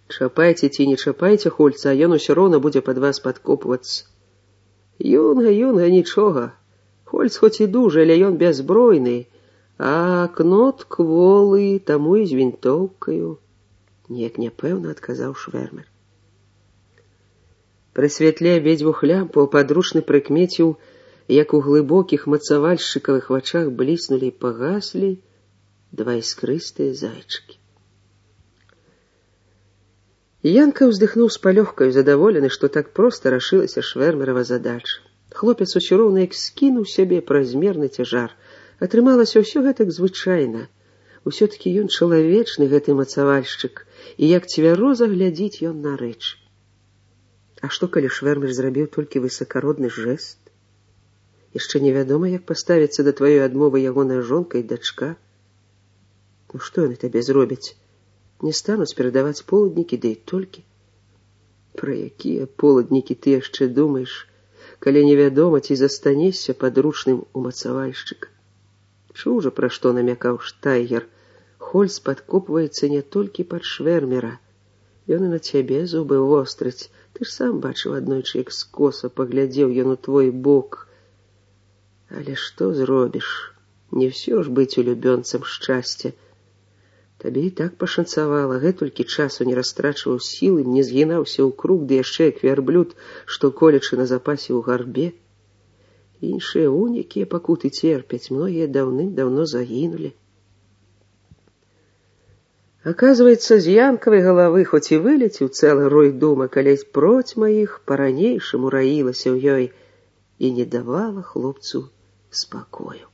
Чапайце ці не чапайце Хольца, а ён усё роўна будзе пад вас падкопвацца. Юнга, нічога. Хольц хоць і дужы, але ён бяззбройны, а кнот кволы, таму і з вінтоўкаю. Неяк няпэўна адказаў Швэрмер. Пры святле абедзвюх лямпаў падручны прыкмеціў, як у глыбокіх мацавальшчыкавых вачах бліснулі і пагаслі два іскрыстыя зайчыкі. Янка ўздыхнуў з палёгкаю, задаволены, што так проста рашылася Швэрмерава задача. Хлопец усё роўна як скінуў сябе празмерны цяжар. Атрымалася ўсё гэтак звычайна. Усё-такі ён чалавечны, гэты мацавальшчык, і як цвяроза глядзіць ён на рэч. А што, калі Швэрмер зрабіў толькі высакародны жэст? Яшчэ невядома, як паставіцца да тваёй адмовы ягоная жонка і дачка. Ну што яны табе зробяць? Не стануць перадаваць полуднікі, ды і толькі. Пра якія полуднікі ты яшчэ думаеш, калі невядома, ці застанешся падручным у мацавальшчыка? Чуў жа, пра што намякаў Штайгер. Хольц падкопваецца не толькі пад Швэрмера. Ён і на цябе зубы вострыць. Ты ж сам бачыў аднойчы, як скоса паглядзеў ён у твой бок. Але што зробіш? Не ўсё ж быць улюбёнцам шчасця. Табе і так пашанцавала, гэтулькі часу не растрачваў сілы, не згінаўся ў круг, ды яшчэ як вярблюд, што колячы на запасе ў гарбе. Іншыя якія пакуты церпяць, многія даўным-даўно загінулі. Аказваецца, з Янкавай галавы хоць і вылеціў цэлы рой думак, але процьма іх па-ранейшаму раілася ў ёй і не давала хлопцу спакою.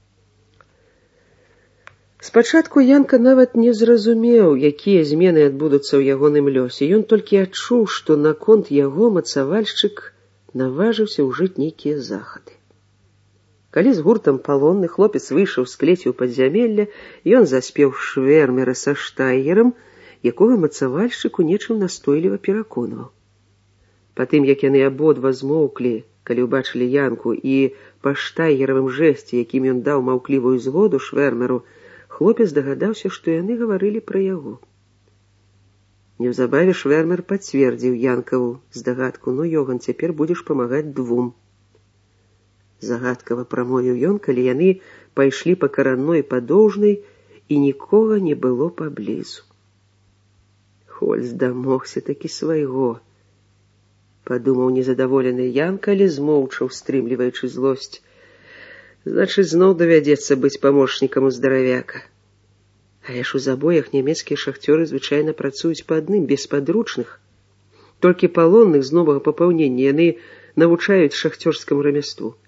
Спачатку Янка нават не зразумеў, якія змены адбудуцца ў ягоным лёсе. Ён толькі адчуў, што наконт яго мацавальшчык наважыўся ўжыць нейкія захады. Калі з гуртам палонны хлопец выйшаў з клеці ў падзямелля, ён заспеў Швэрмера са Штайгерам, якога мацавальшчык у нечым настойліва пераконваў. Патым, як яны абодва змоўклі, калі ўбачылі Янку, і па Штайгеравым жэсце, якім ён даў маўклівую згоду Швэрмеру, хлопец дагадаўся, што яны гаварылі пра яго. Неўзабаве Швэрмер пацвердзіў Янкаву здагадку: «Ну, Йоган, цяпер будзеш памагаць двум». Загадкава прамовіў ён, калі яны пайшлі па каранной падоўжнай, і нікога не было паблізу. Хольц дамогся такі свайго, падумаў незадаволены Янка, але змоўчаў, стрымліваючы злосць. Значыць, зноў давядзецца быць памочнікам у здаравяка. Але ж у забоях нямецкія шахцёры звычайна працуюць па адным, без падручных. Толькі палонных з новага папаўнення яны навучаюць шахцёрскаму рамяству.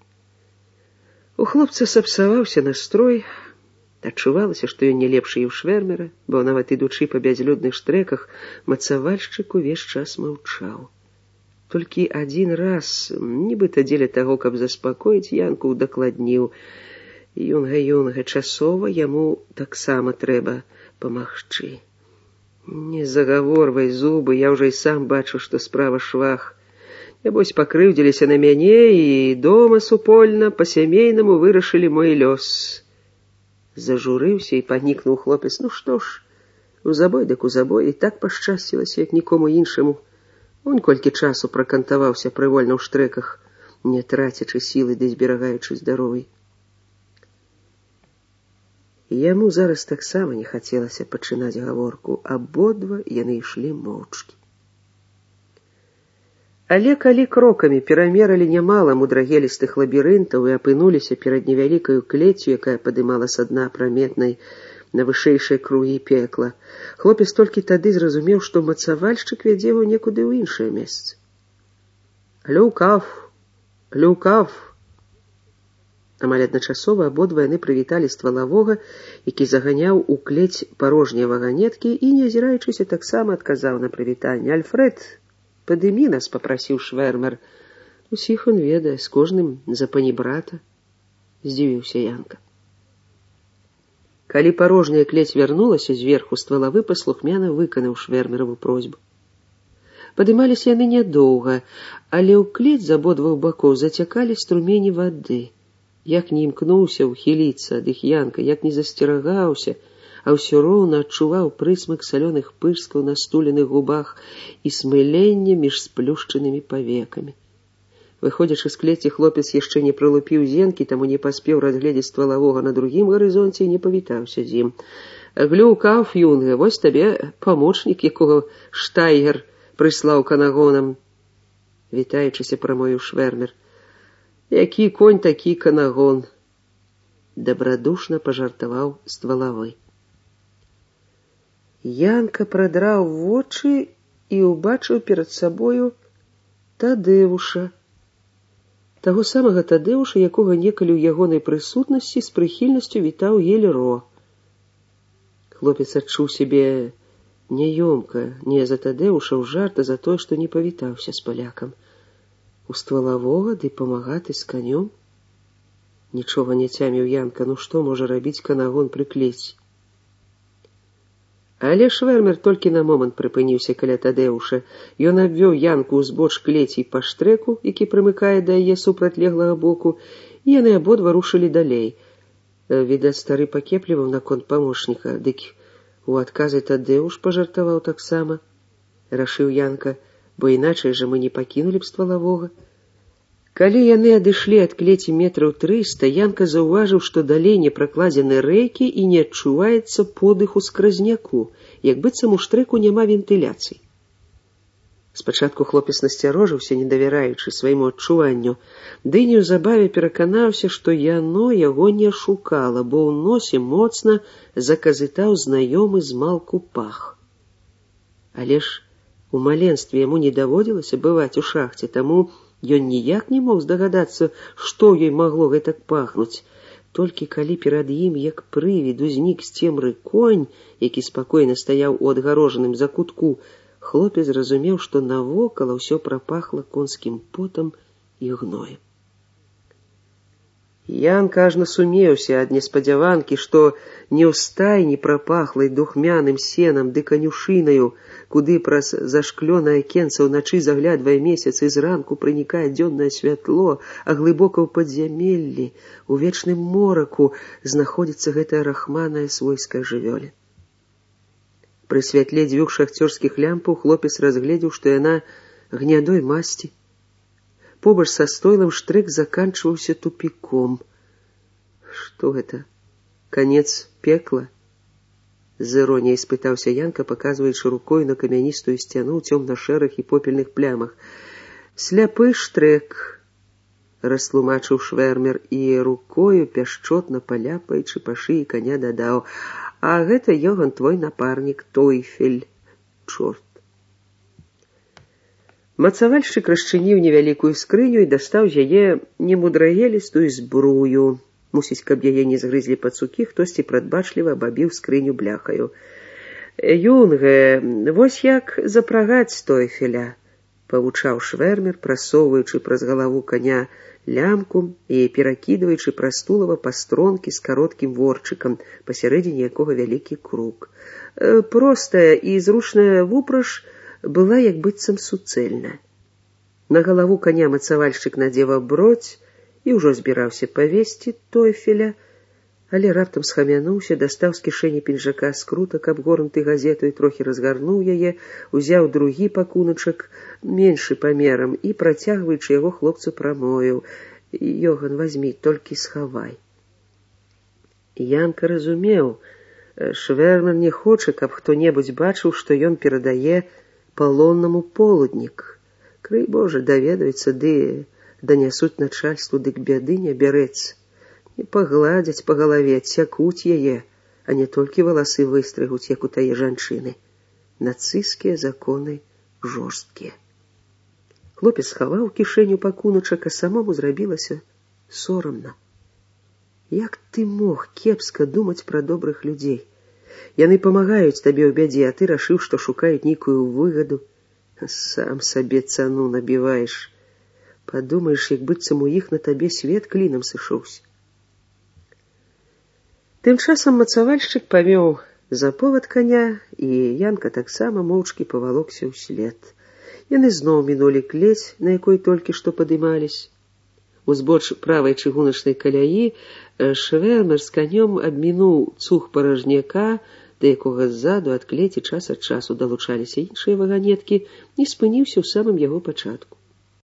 У хлопца сапсаваўся настрой. Адчувалася, што ён не лепшы і ў Швэрмера, бо нават ідучы па бязлюдных штреках, мацавальшчык увесь час маўчаў. Толькі адзін раз, нібыта дзеля таго, каб заспакоіць Янку, удакладніў: «Юнга, часова яму таксама трэба памагчы. Не загаворвай зубы, я ўжо і сам бачу, што справа швах. Нябось пакрыўдзіліся на мяне і дома супольна па-сямейнаму вырашылі мой лёс». Зажурыўся і панікнуў хлопец. Ну што ж, у забой дык у забой, і так пашчасцілася, як нікому іншаму. Он колькі часу пракантаваўся прывольна ў штреках, не трацячы сілы ды зберагаючы здаровай. Яму зараз таксама не хацелася пачынаць гаворку. Абодва яны ішлі моўчкі. Але калі крокамі перамералі нямала мудрагелістых лабірынтаў і апынуліся перад невялікаю клеццю, якая падымала са дна праметнай на вышэйшыя кругі пекла, хлопец толькі тады зразумеў, што мацавальшчык вядзе яго некуды ў іншае месца. «Люкав! Люкав!» Амаль адначасова абодва яны прывіталі ствалавога, які заганяў у клець парожнія ваганеткі, і, не азіраючыся, таксама адказаў на прывітанне. «Альфред, падымі нас», — папрасіў Швэрмер. «Усіх он ведае, з кожным за панібрата», — здзівіўся Янка. Калі парожняя клець вярнулася зверху, ствалавы паслухмяна выканаў Швэрмераву просьбу. Падымаліся яны нядоўга, але ў клець з абодвух бакоў зацякалі струмені вады. Як не імкнуўся ўхіліцца ад іх Янка, як не засцерагаўся, а ўсё роўна адчуваў прысмак салёных пырскаў на стуленых губах і смыленне між сплюшчанымі павекамі. Выходзячы з клеці, хлопец яшчэ не прылупіў зенкі, таму не паспеў разгледзець ствалавога на другім гарызонце і не павітаўся з ім. «Глюкав, Юнге, вось табе памочнік, якога Штайгер прыслаў канагонам», — вітаючыся прамовіў Швэрмер. «Які конь, такі канагон», — дабрадушна пажартаваў ствалавы. Янка прадраў вочы і ўбачыў перад сабою Тадэвуша. Таго самага Тадэвуша, якога некалі ў ягонай прысутнасці з прыхільнасцю вітаў Гелеро. Хлопец адчуў сябе няёмка, не за Тадэвуша ў жарт, а за тое, што не павітаўся з палякам. У ствалавога ды памагаты з канём? Нічога не цяміў Янка, ну што можа рабіць канагон пры клеці? Але Швэрмер толькі на момант прыпыніўся каля Тадэвуша. Ён абвёў Янку ўзбоч клеці па штрэку, які прымыкае да яе супрацьлеглага боку, і яны абодва рушылі далей. Відаць, стары пакепліваў наконт памочніка, дык у адказы Тадэвуш пажартаваў таксама. Рашыў Янка, бо іначай жа мы не пакінулі б ствалавога. Калі яны адышлі ад клеці метраў 300, Янка заўважыў, што далей не пракладзены рэйкі і не адчуваецца подыху скразняку, як быццам у штрэку няма вентыляцыі. Спачатку хлопец насцярожыўся, не давяраючы свайму адчуванню, ды неўзабаве пераканаўся, што яно яго не шукала, бо ў носе моцна заказытаў знаёмы змалку пах. Але ж у маленстве яму не даводзілася бываць у шахце, таму ён ніяк не мог здагадацца, што ёй магло гэтак пахнуць. Толькі калі перад ім, як прывід, узнік з цемры конь, які спакойна стаяў у адгароджаным закутку, хлопец зразумеў, што навокал усё прапахла конскім потам і гноем. Янка ажно сумеўся ад неспадзяванкі, што не ў стайні прапахлай духмяным сенам ды канюшынаю, куды праз зашклёнае акенца ўначы заглядвае месяц і зранку пранікае дзённае святло, а глыбока ў падзямеллі, у вечным мораку знаходзіцца гэтая рахманая свойская жывёля. Пры святле 2 шахцёрскіх лямпаў хлопец разгледзеў, што яна гнядой масці. Побач са стойлам штрэк заканчваўся тупіком. Што гэта? Канец пекла? З іроніяй спытаўся Янка, паказваючы рукой на камяністую сцяну ў цёмна-шэрых і попельных плямах. «Сляпы штрэк», — растлумачыў Швэрмер і рукою, пяшчотна паляпаючы па шыі каня, дадаў: «А гэта, Йоган, твой напарнік, Тойфель, чорт». Мацавальшчык расчыніў невялікую скрыню і дастаў з яе немудрагелістую збрую. Мусіць, каб яе не згрызлі пацукі, хтосьці прадбачліва абабіў скрыню бляхаю. «Юнге, вось як запрагаць Тойфеля», — павучаў Швэрмер, прасоўваючы праз галаву коня лямку і перакідваючы праз тулава пастронкі з кароткім ворчыкам, пасярэдзіне якога вялікі круг. Простая і зручная вупраж была як быццам суцэльна. На галаву коня мацавальшчык надзеў аброць і ўжо збіраўся павесці Тойфеля, але раптам схамянуўся, дастаў з кішэні пінжака скрутак, абгорнуты газету, і трохі разгарнуў яе, узяў другі пакуначак, меншы памерам, і, працягваючы яго, хлопцу прамовіў: «Йоган, вазьмі, толькі схавай». Янка разумеў, Швэрмер не хоча, каб хто-небудзь бачыў, што ён перадае палоннаму полуднік. Крый Божа, даведаюцца, ды данясуць начальству, дык бяды не бярэцца. Не пагладзяць па галаве, адсякуць яе, а не толькі валасы выстрыгуць, як у тае жанчыны. Нацысцкія законы жорсткія. Хлопец схаваў кішэню пакуначак, а самому зрабілася сорамна. Як ты мог кепска думаць пра добрых людзей? Яны памагаюць табе ў бядзе, а ты рашыў, што шукаюць нейкую выгаду. Сам сабе цану набіваеш. Падумаеш, як быццам у іх на табе свет клінам сышоўся. Тым часам мацавальшчык павёў за повад коня, і Янка таксама моўчкі павалокся ўслед. Яны зноў мінулі клець, на якой толькі што падымались. Узбоч правай чыгуначнай каляі швэрмер з канём абмінуў цуг паражняка, да якога ззаду ад клеці час ад часу далучаліся іншыя ваганеткі, і спыніўся ў самым яго пачатку.